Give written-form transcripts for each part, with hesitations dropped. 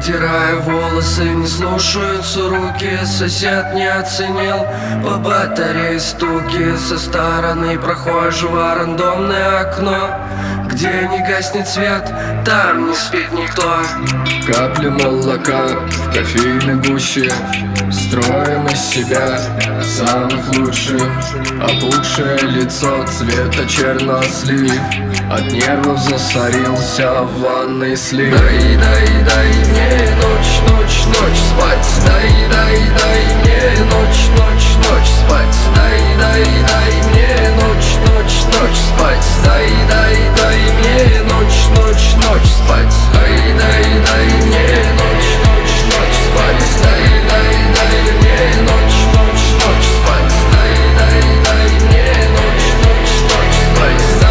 Вытирая волосы, не слушаются руки. Сосед не оценил по батарее стуки. Со стороны прохожего рандомное окно. Где не гаснет свет, там не спит никто. Капли молока в кофейной гуще. Строим из себя самых лучших. Опухшее лицо цвета чернослив. От нервов засорился в ванной слив. Дай мне ночь спать. Дай мне ночь спать. Дай мне ночь спать. Дай мне ночь спать. Дай мне ночь спать. Дай мне ночь спать. Дай мне ночь спать.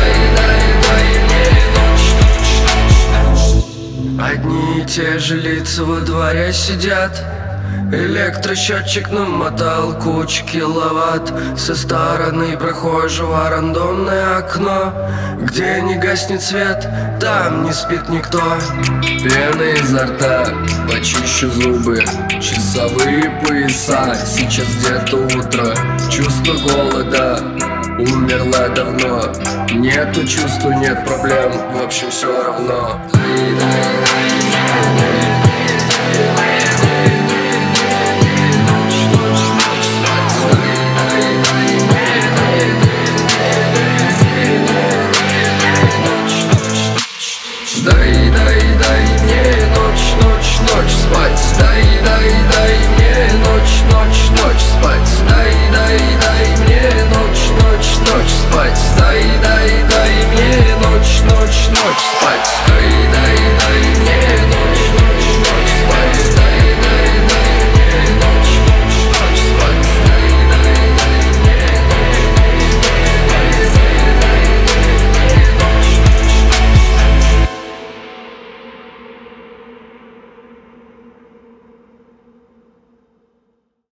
Дай мне ночь. Одни и те же лица во дворе сидят. Электросчетчик намотал кучу киловатт. Со стороны прохожего рандомное окно. Где не гаснет свет, там не спит никто. Пена изо рта, почищу зубы. Часовые пояса, сейчас где-то утро. Чувство голода умерло давно. Нету чувства, нет проблем, в общем все равно.